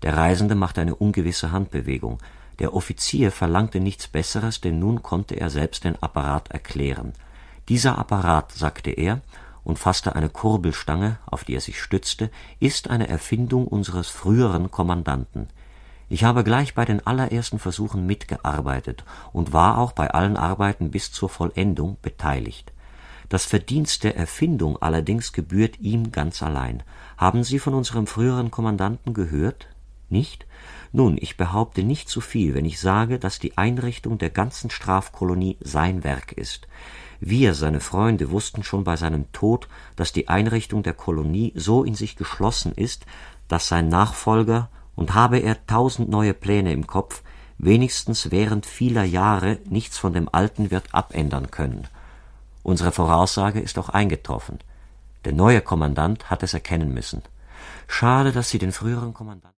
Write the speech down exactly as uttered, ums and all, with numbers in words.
Der Reisende machte eine ungewisse Handbewegung. Der Offizier verlangte nichts Besseres, denn nun konnte er selbst den Apparat erklären. »Dieser Apparat«, sagte er und fasste eine Kurbelstange, auf die er sich stützte, »ist eine Erfindung unseres früheren Kommandanten. Ich habe gleich bei den allerersten Versuchen mitgearbeitet und war auch bei allen Arbeiten bis zur Vollendung beteiligt. Das Verdienst der Erfindung allerdings gebührt ihm ganz allein. Haben Sie von unserem früheren Kommandanten gehört? Nicht? Nun, ich behaupte nicht zu viel, wenn ich sage, dass die Einrichtung der ganzen Strafkolonie sein Werk ist. Wir, seine Freunde, wussten schon bei seinem Tod, dass die Einrichtung der Kolonie so in sich geschlossen ist, dass sein Nachfolger, und habe er tausend neue Pläne im Kopf, wenigstens während vieler Jahre nichts von dem Alten wird abändern können. Unsere Voraussage ist auch eingetroffen. Der neue Kommandant hat es erkennen müssen. Schade, dass Sie den früheren Kommandanten